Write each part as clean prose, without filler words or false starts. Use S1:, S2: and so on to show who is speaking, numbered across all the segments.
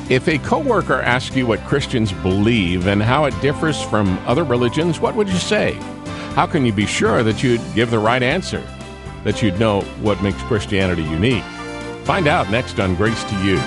S1: If a coworker asks you what Christians believe and how it differs from other religions, what would you say? How can you be sure that you'd give the right answer? That you'd know what makes Christianity unique? Find out next on Grace to You.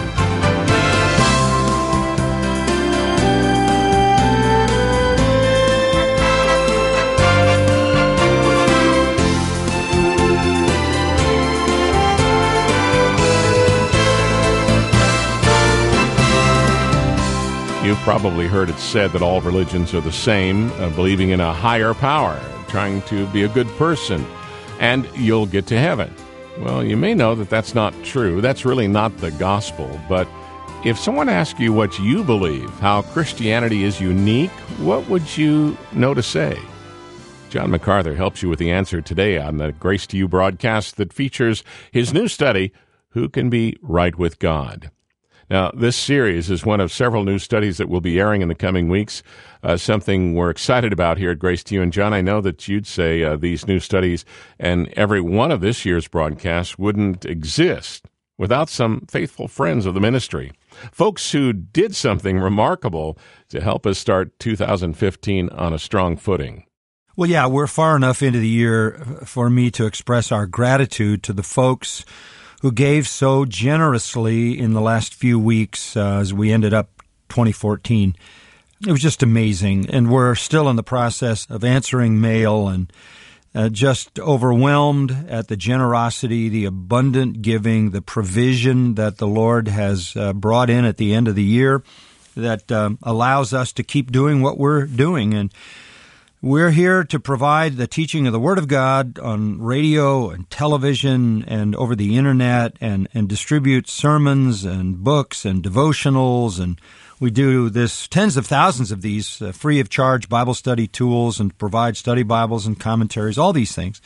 S1: You've probably heard it said that all religions are the same, believing in a higher power, trying to be a good person, and you'll get to heaven. Well, you may know that that's not true. That's really not the gospel. But if someone asks you what you believe, how Christianity is unique, what would you know to say? John MacArthur helps you with the answer today on the Grace to You broadcast that features his new study, Who Can Be Right with God? Now, this series is one of several new studies that will be airing in the coming weeks, something we're excited about here at Grace to You. And, John, I know that you'd say these new studies and every one of this year's broadcasts wouldn't exist without some faithful friends of the ministry, folks who did something remarkable to help us start 2015 on a strong footing.
S2: Well, yeah, we're far enough into the year for me to express our gratitude to the folks who gave so generously in the last few weeks as we ended up 2014. It was just amazing, and we're still in the process of answering mail and just overwhelmed at the generosity, the abundant giving, the provision that the Lord has brought in at the end of the year that allows us to keep doing what we're doing. And we're here to provide the teaching of the Word of God on radio and television and over the Internet and distribute sermons and books and devotionals. And we do this, tens of thousands of these free of charge Bible study tools and provide study Bibles and commentaries, all these things.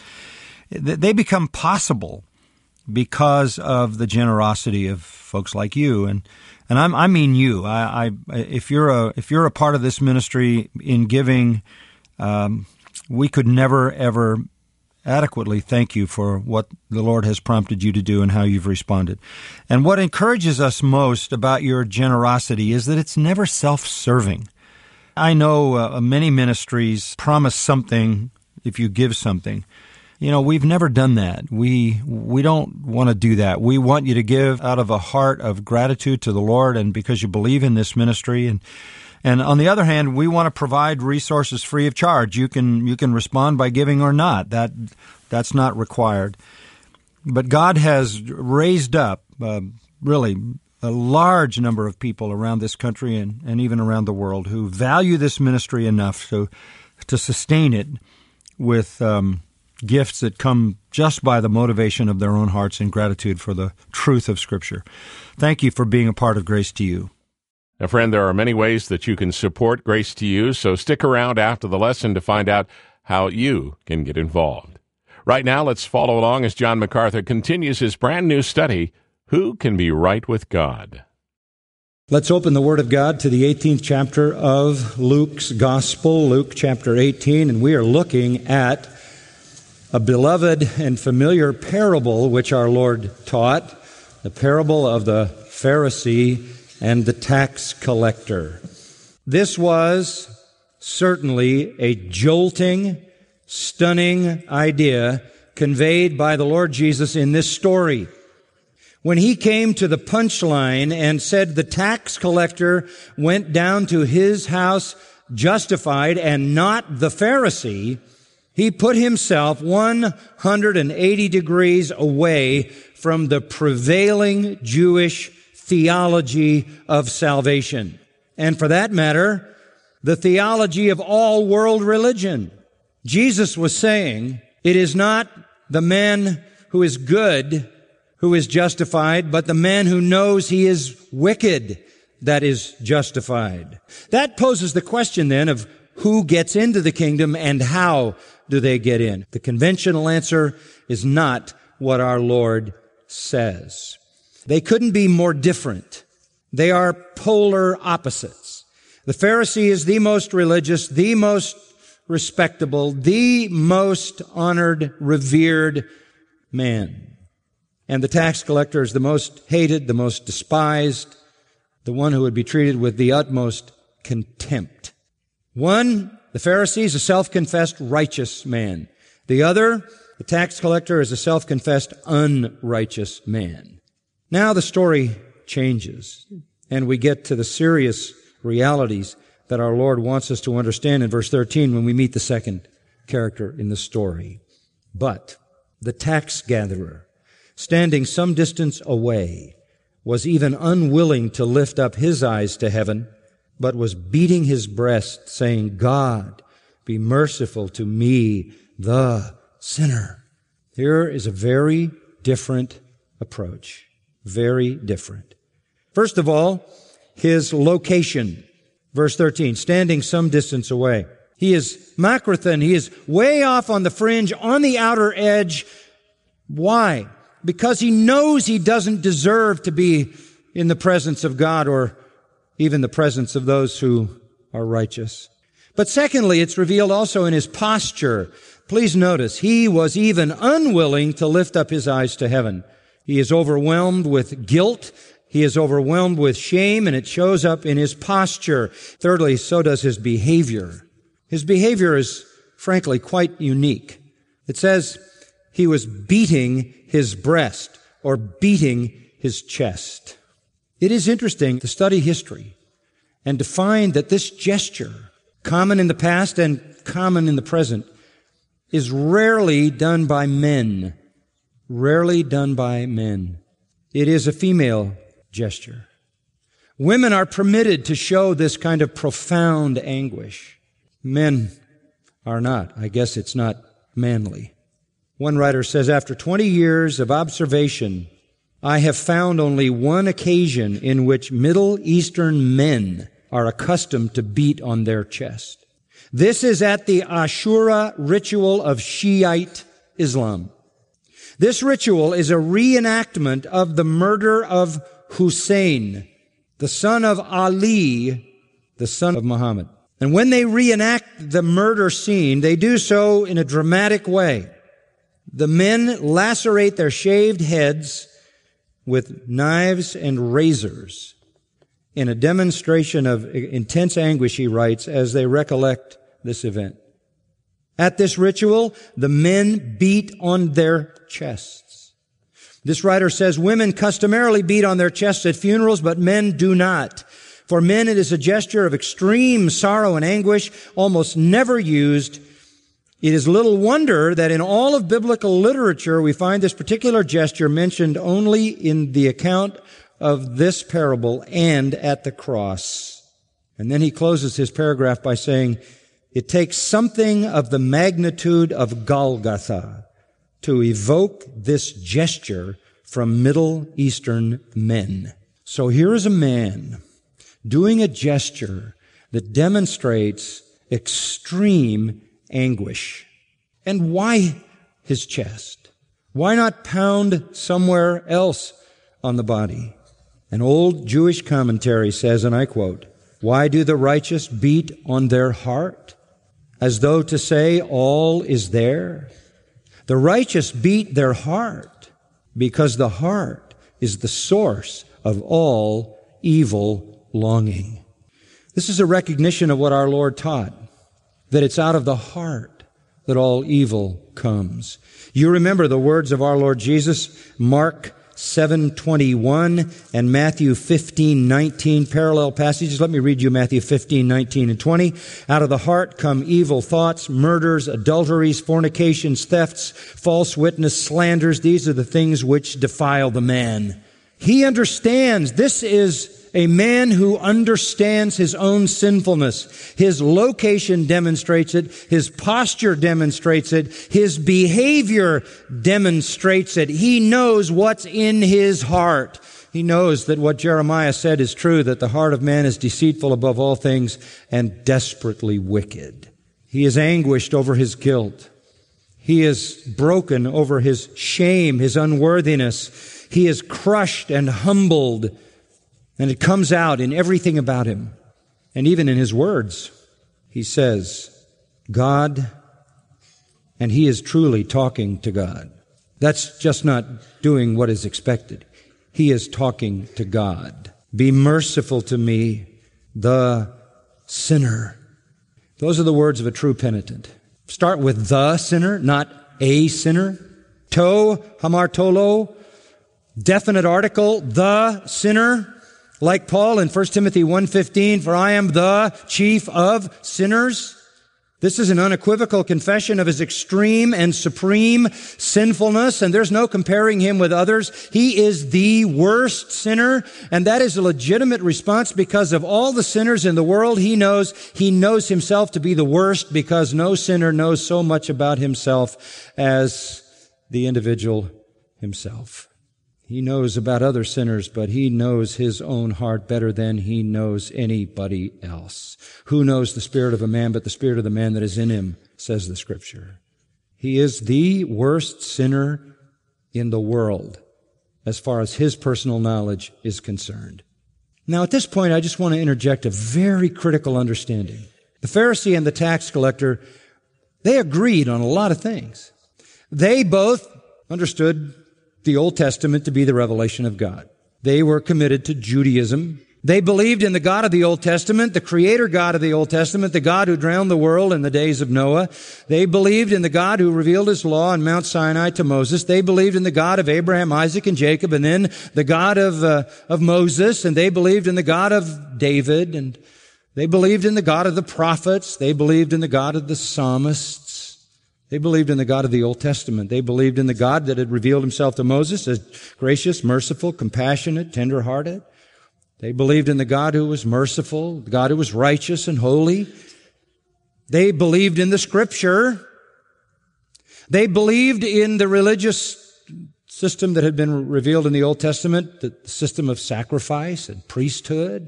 S2: They become possible because of the generosity of folks like you. And I mean you. If you're a part of this ministry in giving, we could never, ever adequately thank you for what the Lord has prompted you to do and how you've responded. And what encourages us most about your generosity is that it's never self-serving. I know many ministries promise something if you give something. You know, we've never done that. We don't want to do that. We want you to give out of a heart of gratitude to the Lord and because you believe in this ministry. And on the other hand, we want to provide resources free of charge. You can respond by giving or not. That's not required. But God has raised up really a large number of people around this country and even around the world who value this ministry enough to sustain it with gifts that come just by the motivation of their own hearts and gratitude for the truth of Scripture. Thank you for being a part of Grace to You.
S1: Now, friend, there are many ways that you can support Grace to You, so stick around after the lesson to find out how you can get involved. Right now, let's follow along as John MacArthur continues his brand new study, Who Can Be Right with God?
S2: Let's open the Word of God to the 18th chapter of Luke's Gospel, Luke chapter 18, and we are looking at a beloved and familiar parable which our Lord taught, the parable of the Pharisee and the tax collector. This was certainly a jolting, stunning idea conveyed by the Lord Jesus in this story. When he came to the punchline and said the tax collector went down to his house justified and not the Pharisee, he put himself 180 degrees away from the prevailing Jewish theology of salvation. And for that matter, the theology of all world religion. Jesus was saying, it is not the man who is good who is justified, but the man who knows he is wicked that is justified. That poses the question then of who gets into the kingdom and how do they get in. The conventional answer is not what our Lord says. They couldn't be more different. They are polar opposites. The Pharisee is the most religious, the most respectable, the most honored, revered man. And the tax collector is the most hated, the most despised, the one who would be treated with the utmost contempt. One, the Pharisee, is a self-confessed righteous man. The other, the tax collector, is a self-confessed unrighteous man. Now the story changes, and we get to the serious realities that our Lord wants us to understand in verse 13 when we meet the second character in the story. But the tax gatherer, standing some distance away, was even unwilling to lift up his eyes to heaven, but was beating his breast, saying, God, be merciful to me, the sinner. Here is a very different approach. Very different. First of all, his location. Verse 13, standing some distance away. He is makrathan. He is way off on the fringe, on the outer edge. Why? Because he knows he doesn't deserve to be in the presence of God or even the presence of those who are righteous. But secondly, it's revealed also in his posture. Please notice, he was even unwilling to lift up his eyes to heaven. He is overwhelmed with guilt. He is overwhelmed with shame, and it shows up in his posture. Thirdly, so does his behavior. His behavior is, frankly, quite unique. It says he was beating his breast or beating his chest. It is interesting to study history and to find that this gesture, common in the past and common in the present, is rarely done by men. Rarely done by men. It is a female gesture. Women are permitted to show this kind of profound anguish. Men are not. I guess it's not manly. One writer says, after 20 years of observation, I have found only one occasion in which Middle Eastern men are accustomed to beat on their chest. This is at the Ashura ritual of Shiite Islam. This ritual is a reenactment of the murder of Hussein, the son of Ali, the son of Muhammad. And when they reenact the murder scene, they do so in a dramatic way. The men lacerate their shaved heads with knives and razors in a demonstration of intense anguish, he writes, as they recollect this event. At this ritual, the men beat on their chests. This writer says women customarily beat on their chests at funerals, but men do not. For men, it is a gesture of extreme sorrow and anguish, almost never used. It is little wonder that in all of biblical literature, we find this particular gesture mentioned only in the account of this parable and at the cross. And then he closes his paragraph by saying, it takes something of the magnitude of Golgotha to evoke this gesture from Middle Eastern men. So here is a man doing a gesture that demonstrates extreme anguish. And why his chest? Why not pound somewhere else on the body? An old Jewish commentary says, and I quote, why do the righteous beat on their heart? As though to say, all is there. The righteous beat their heart because the heart is the source of all evil longing. This is a recognition of what our Lord taught, that it's out of the heart that all evil comes. You remember the words of our Lord Jesus, Mark 7:21 and Matthew 15:19, parallel passages. Let me read you Matthew 15:19 and 20. Out of the heart come evil thoughts, murders, adulteries, fornications, thefts, false witness, slanders. These are the things which defile the man. He understands. This is a man who understands his own sinfulness. His location demonstrates it. His posture demonstrates it. His behavior demonstrates it. He knows what's in his heart. He knows that what Jeremiah said is true, that the heart of man is deceitful above all things and desperately wicked. He is anguished over his guilt. He is broken over his shame, his unworthiness. He is crushed and humbled. And it comes out in everything about him. And even in his words, he says, God, and he is truly talking to God. That's just not doing what is expected. He is talking to God. Be merciful to me, the sinner. Those are the words of a true penitent. Start with the sinner, not a sinner. To, hamartolo, definite article, the sinner. Like Paul in 1 Timothy 1:15, for I am the chief of sinners. This is an unequivocal confession of his extreme and supreme sinfulness, and there's no comparing him with others. He is the worst sinner, and that is a legitimate response because of all the sinners in the world. He knows himself to be the worst because no sinner knows so much about himself as the individual himself. He knows about other sinners, but he knows his own heart better than he knows anybody else. Who knows the spirit of a man but the spirit of the man that is in him, says the Scripture. He is the worst sinner in the world as far as his personal knowledge is concerned. Now, at this point, I just want to interject a very critical understanding. The Pharisee and the tax collector, they agreed on a lot of things. They both understood the Old Testament to be the revelation of God. They were committed to Judaism. They believed in the God of the Old Testament, the Creator God of the Old Testament, the God who drowned the world in the days of Noah. They believed in the God who revealed His law on Mount Sinai to Moses. They believed in the God of Abraham, Isaac, and Jacob, and then the God of Moses. And they believed in the God of David. And they believed in the God of the prophets. They believed in the God of the psalmists. They believed in the God of the Old Testament. They believed in the God that had revealed Himself to Moses as gracious, merciful, compassionate, tender-hearted. They believed in the God who was merciful, the God who was righteous and holy. They believed in the Scripture. They believed in the religious system that had been revealed in the Old Testament, the system of sacrifice and priesthood.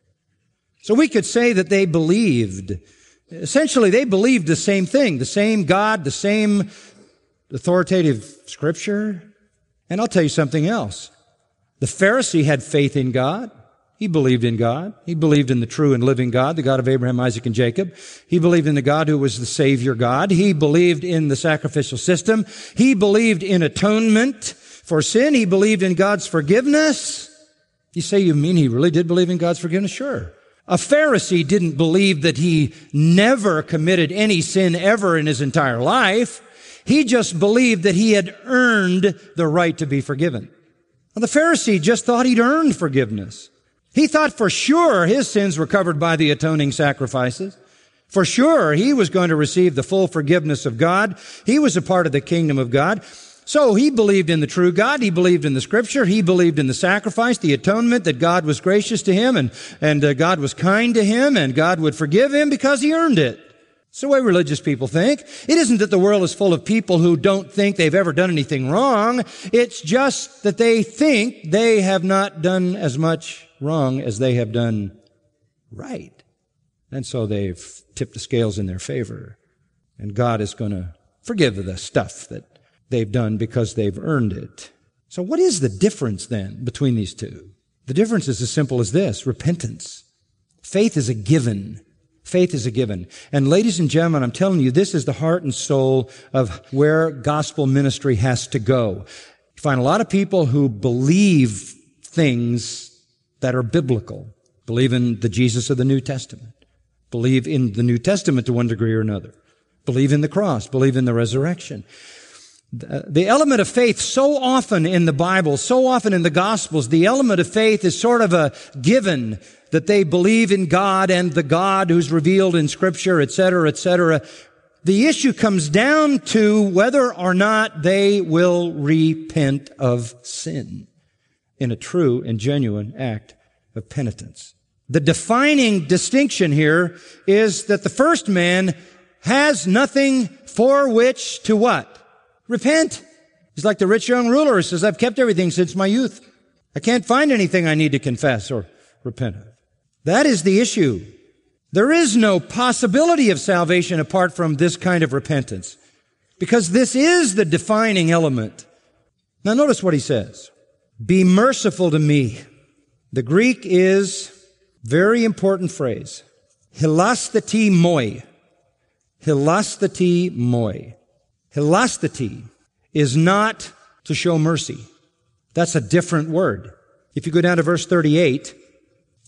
S2: So we could say that they believed. Essentially, they believed the same thing, the same God, the same authoritative Scripture. And I'll tell you something else. The Pharisee had faith in God. He believed in God. He believed in the true and living God, the God of Abraham, Isaac, and Jacob. He believed in the God who was the Savior God. He believed in the sacrificial system. He believed in atonement for sin. He believed in God's forgiveness. You say, you mean he really did believe in God's forgiveness? Sure. A Pharisee didn't believe that he never committed any sin ever in his entire life. He just believed that he had earned the right to be forgiven. Now, the Pharisee just thought he'd earned forgiveness. He thought for sure his sins were covered by the atoning sacrifices. For sure he was going to receive the full forgiveness of God. He was a part of the kingdom of God. So he believed in the true God. He believed in the Scripture. He believed in the sacrifice, the atonement, that God was gracious to him and God was kind to him and God would forgive him because he earned it. It's the way religious people think. It isn't that the world is full of people who don't think they've ever done anything wrong. It's just that they think they have not done as much wrong as they have done right. And so they've tipped the scales in their favor. And God is going to forgive the stuff that they've done because they've earned it. So what is the difference then between these two? The difference is as simple as this: repentance. Faith is a given. Faith is a given. And ladies and gentlemen, I'm telling you, this is the heart and soul of where gospel ministry has to go. You find a lot of people who believe things that are biblical, believe in the Jesus of the New Testament, believe in the New Testament to one degree or another, believe in the cross, believe in the resurrection. The element of faith so often in the Bible, so often in the Gospels, the element of faith is sort of a given that they believe in God and the God who's revealed in Scripture, etc., etc. The issue comes down to whether or not they will repent of sin in a true and genuine act of penitence. The defining distinction here is that the first man has nothing for which to what? Repent. He's like the rich young ruler who says, I've kept everything since my youth. I can't find anything I need to confess or repent of. That is the issue. There is no possibility of salvation apart from this kind of repentance, because this is the defining element. Now notice what he says. Be merciful to me. The Greek is very important phrase. Hilastati moi. Hilastati moi. Hilastati is not to show mercy. That's a different word. If you go down to verse 38,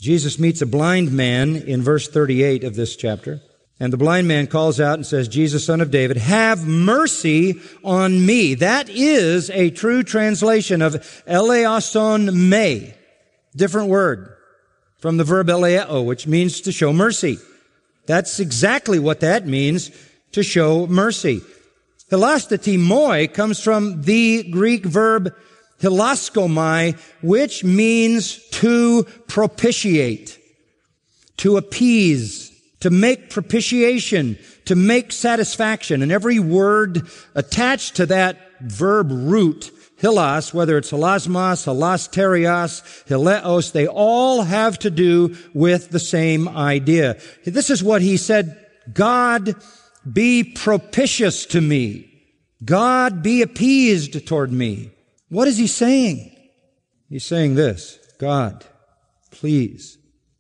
S2: Jesus meets a blind man in verse 38 of this chapter. And the blind man calls out and says, Jesus, Son of David, have mercy on me. That is a true translation of eleason me. Different word from the verb eleeo, which means to show mercy. That's exactly what that means, to show mercy. Hilastetoi comes from the Greek verb hilaskomai, which means to propitiate, to appease, to make propitiation, to make satisfaction. And every word attached to that verb root, hilas, whether it's hilasmos, hilasterios, hileos, they all have to do with the same idea. This is what he said, God be propitious to me. God be appeased toward me. What is he saying? He's saying this, God, please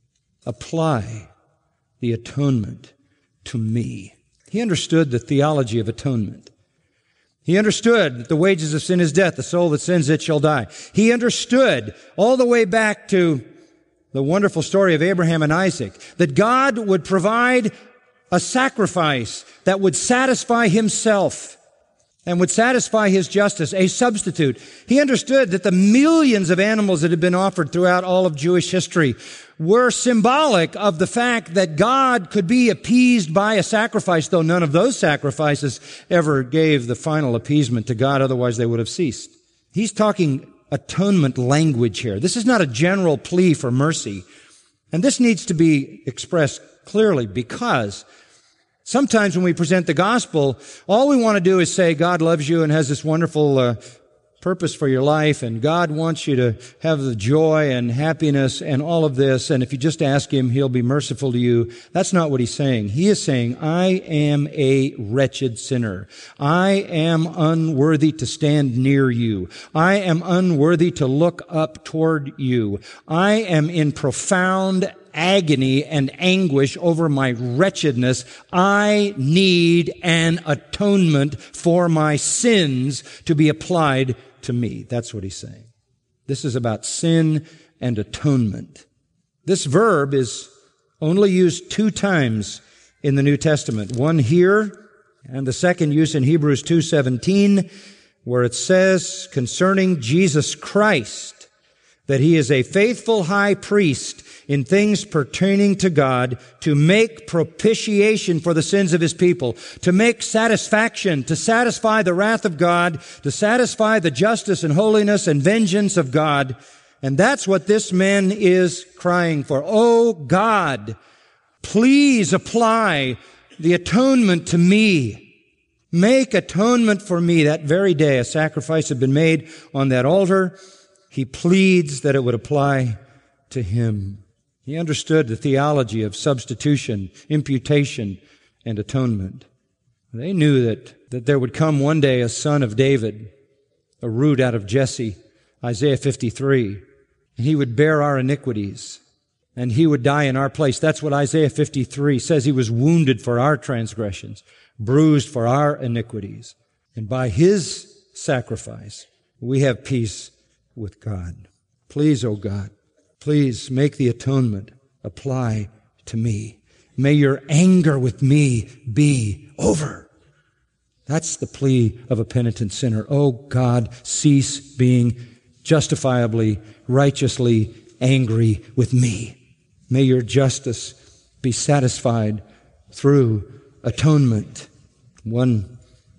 S2: apply the atonement to me. He understood the theology of atonement. He understood that the wages of sin is death. The soul that sins, it shall die. He understood all the way back to the wonderful story of Abraham and Isaac, that God would provide a sacrifice that would satisfy himself and would satisfy his justice, a substitute. He understood that the millions of animals that had been offered throughout all of Jewish history were symbolic of the fact that God could be appeased by a sacrifice, though none of those sacrifices ever gave the final appeasement to God, otherwise they would have ceased. He's talking atonement language here. This is not a general plea for mercy. And this needs to be expressed clearly, because sometimes when we present the gospel, all we want to do is say God loves you and has this wonderful purpose for your life, and God wants you to have the joy and happiness and all of this, and if you just ask Him, He'll be merciful to you. That's not what He's saying. He is saying, I am a wretched sinner. I am unworthy to stand near you. I am unworthy to look up toward you. I am in profound agony and anguish over my wretchedness. I need an atonement for my sins to be applied to me. That's what he's saying. This is about sin and atonement. This verb is only used 2 times in the New Testament. One here, and the second use in Hebrews 2:17, where it says concerning Jesus Christ that He is a faithful high priest in things pertaining to God, to make propitiation for the sins of His people, to make satisfaction, to satisfy the wrath of God, to satisfy the justice and holiness and vengeance of God. And that's what this man is crying for. Oh God, please apply the atonement to me. Make atonement for me. That very day, a sacrifice had been made on that altar. He pleads that it would apply to him. He understood the theology of substitution, imputation, and atonement. They knew that there would come one day a son of David, a root out of Jesse, Isaiah 53, and he would bear our iniquities, and he would die in our place. That's what Isaiah 53 says. He was wounded for our transgressions, bruised for our iniquities. And by His sacrifice, we have peace with God. Please, O God, please make the atonement apply to me. May your anger with me be over. That's the plea of a penitent sinner. Oh God, cease being justifiably, righteously angry with me. May your justice be satisfied through atonement. One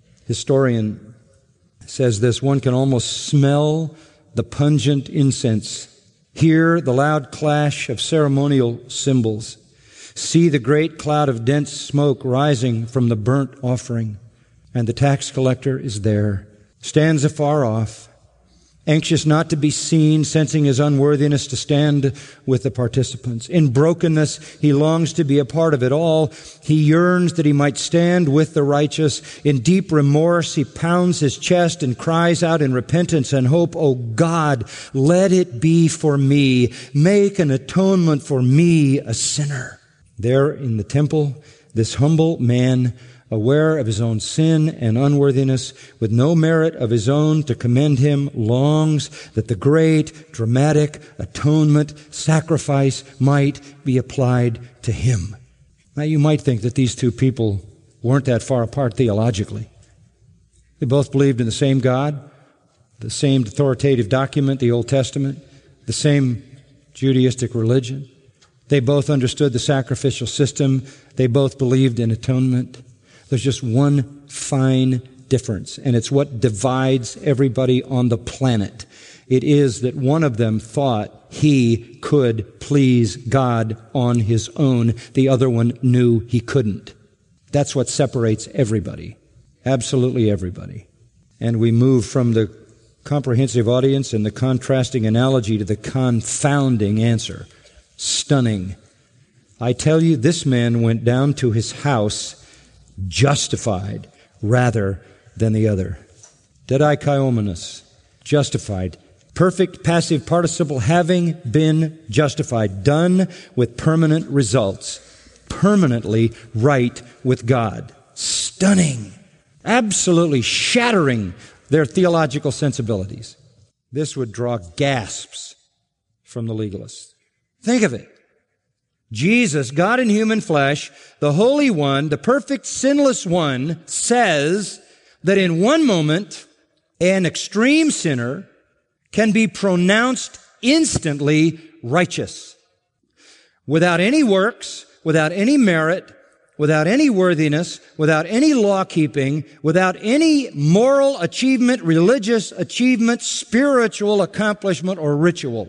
S2: historian says this, one can almost smell the pungent incense, hear the loud clash of ceremonial cymbals, see the great cloud of dense smoke rising from the burnt offering, and the tax collector is there, stands afar off, anxious not to be seen, sensing his unworthiness to stand with the participants. In brokenness, he longs to be a part of it all. He yearns that he might stand with the righteous. In deep remorse, he pounds his chest and cries out in repentance and hope, "Oh God, let it be for me. Make an atonement for me, a sinner." There in the temple, this humble man aware of his own sin and unworthiness, with no merit of his own to commend him, longs that the great, dramatic atonement sacrifice might be applied to him. Now, you might think that these two people weren't that far apart theologically. They both believed in the same God, the same authoritative document, the Old Testament, the same Judaistic religion. They both understood the sacrificial system. They both believed in atonement. There's just one fine difference, and it's what divides everybody on the planet. It is that one of them thought he could please God on his own. The other one knew he couldn't. That's what separates everybody. Absolutely everybody. And we move from the comprehensive audience and the contrasting analogy to the confounding answer. Stunning. I tell you, this man went down to his house justified rather than the other. Didikaiomenos, justified. Perfect passive participle, having been justified, done with permanent results, permanently right with God. Stunning. Absolutely shattering their theological sensibilities. This would draw gasps from the legalists. Think of it. Jesus, God in human flesh, the Holy One, the perfect sinless one, says that in one moment, an extreme sinner can be pronounced instantly righteous. Without any works, without any merit, without any worthiness, without any law-keeping, without any moral achievement, religious achievement, spiritual accomplishment, or ritual.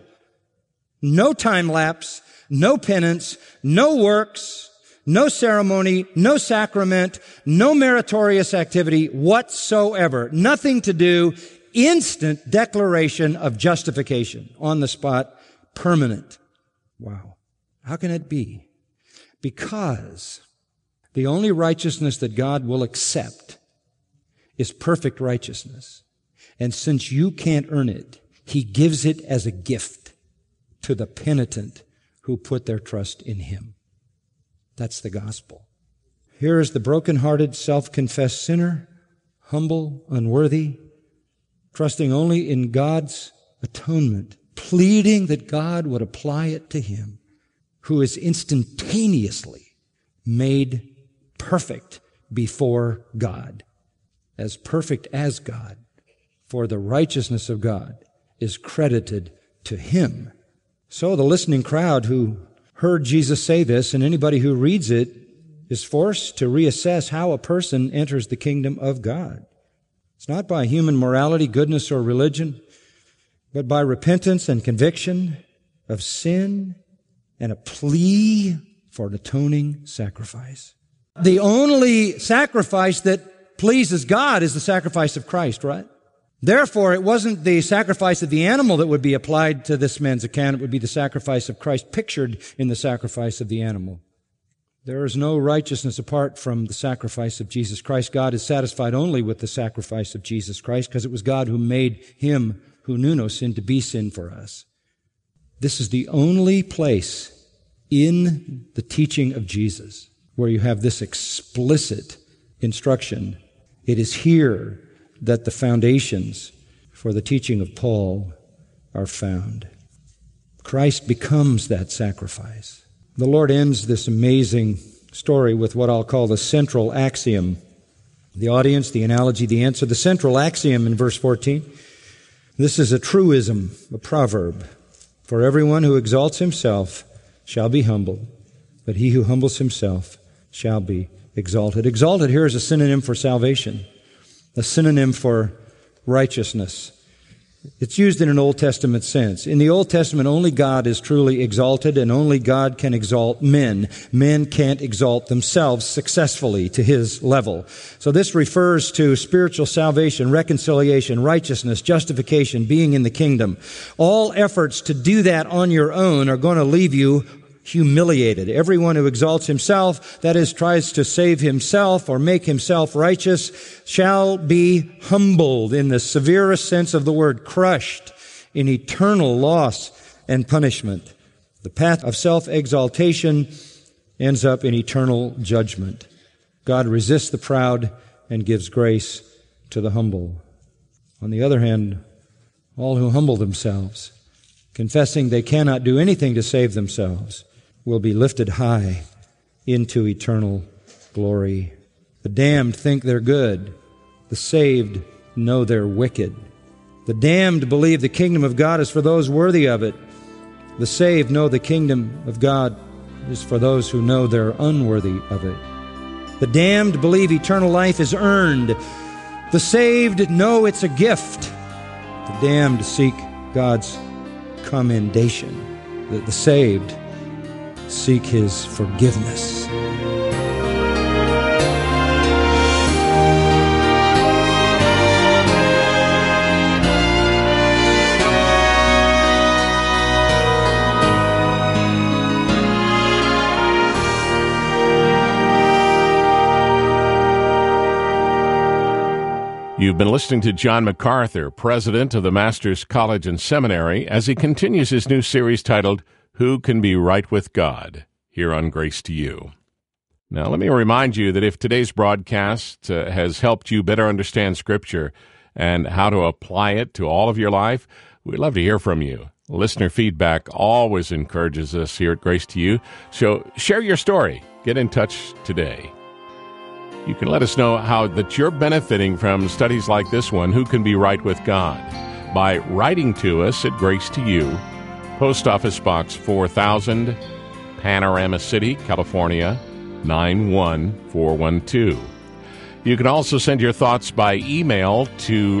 S2: No time lapse, no penance, no works, no ceremony, no sacrament, no meritorious activity whatsoever. Nothing to do. Instant declaration of justification. On the spot. Permanent. Wow. How can it be? Because the only righteousness that God will accept is perfect righteousness. And since you can't earn it, He gives it as a gift to the penitent who put their trust in Him. That's the gospel. Here is the broken-hearted, self-confessed sinner, humble, unworthy, trusting only in God's atonement, pleading that God would apply it to him, who is instantaneously made perfect before God, as perfect as God, for the righteousness of God is credited to him. So the listening crowd who heard Jesus say this, and anybody who reads it, is forced to reassess how a person enters the kingdom of God. It's not by human morality, goodness, or religion, but by repentance and conviction of sin and a plea for an atoning sacrifice. The only sacrifice that pleases God is the sacrifice of Christ, right? Therefore, it wasn't the sacrifice of the animal that would be applied to this man's account. It would be the sacrifice of Christ pictured in the sacrifice of the animal. There is no righteousness apart from the sacrifice of Jesus Christ. God is satisfied only with the sacrifice of Jesus Christ because it was God who made him who knew no sin to be sin for us. This is the only place in the teaching of Jesus where you have this explicit instruction. It is here that the foundations for the teaching of Paul are found. Christ becomes that sacrifice. The Lord ends this amazing story with what I'll call the central axiom. The audience, the analogy, the answer. The central axiom in verse 14. This is a truism, a proverb. For everyone who exalts himself shall be humbled, but he who humbles himself shall be exalted. Exalted here is a synonym for salvation, a synonym for righteousness. It's used in an Old Testament sense. In the Old Testament, only God is truly exalted, and only God can exalt men. Men can't exalt themselves successfully to His level. So this refers to spiritual salvation, reconciliation, righteousness, justification, being in the kingdom. All efforts to do that on your own are going to leave you humiliated. Everyone who exalts himself, that is, tries to save himself or make himself righteous, shall be humbled in the severest sense of the word, crushed in eternal loss and punishment. The path of self-exaltation ends up in eternal judgment. God resists the proud and gives grace to the humble. On the other hand, all who humble themselves, confessing they cannot do anything to save themselves, will be lifted high into eternal glory. The damned think they're good. The saved know they're wicked. The damned believe the kingdom of God is for those worthy of it. The saved know the kingdom of God is for those who know they're unworthy of it. The damned believe eternal life is earned. The saved know it's a gift. The damned seek God's commendation. The saved seek His forgiveness.
S1: You've been listening to John MacArthur, president of the Masters College and Seminary, as he continues his new series titled, Who Can Be Right with God? Here on Grace to You. Now, let me remind you that if today's broadcast has helped you better understand Scripture and how to apply it to all of your life, we'd love to hear from you. Listener feedback always encourages us here at Grace to You, so share your story. Get in touch today. You can let us know how that you're benefiting from studies like this one, Who Can Be Right with God, by writing to us at Grace to You, Post Office Box 4000, Panorama City, California, 91412. You can also send your thoughts by email to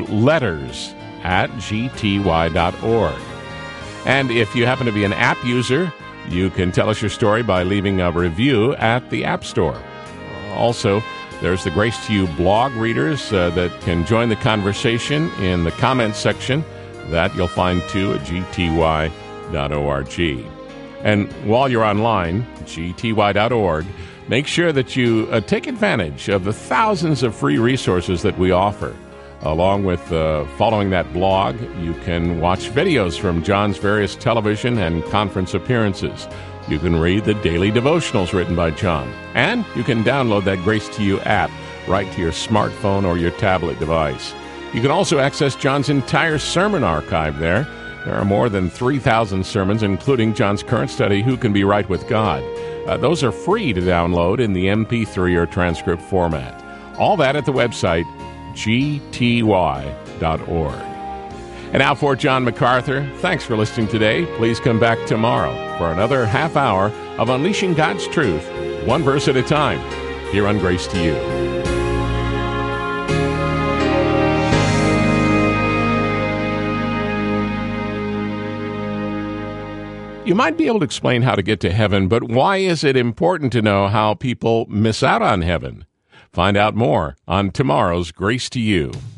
S1: letters@gty.org. And if you happen to be an app user, you can tell us your story by leaving a review at the App Store. Also, there's the Grace to You blog readers that can join the conversation in the comments section. That you'll find too at gty.org. And while you're online, gty.org, make sure that you take advantage of the thousands of free resources that we offer. Along with following that blog, you can watch videos from John's various television and conference appearances. You can read the daily devotionals written by John. And you can download that Grace to You app right to your smartphone or your tablet device. You can also access John's entire sermon archive there. There are more than 3,000 sermons, including John's current study, Who Can Be Right with God. Those are free to download in the MP3 or transcript format. All that at the website, gty.org. And now for John MacArthur, thanks for listening today. Please come back tomorrow for another half hour of Unleashing God's Truth, one verse at a time, here on Grace to You. You might be able to explain how to get to heaven, but why is it important to know how people miss out on heaven? Find out more on tomorrow's Grace to You.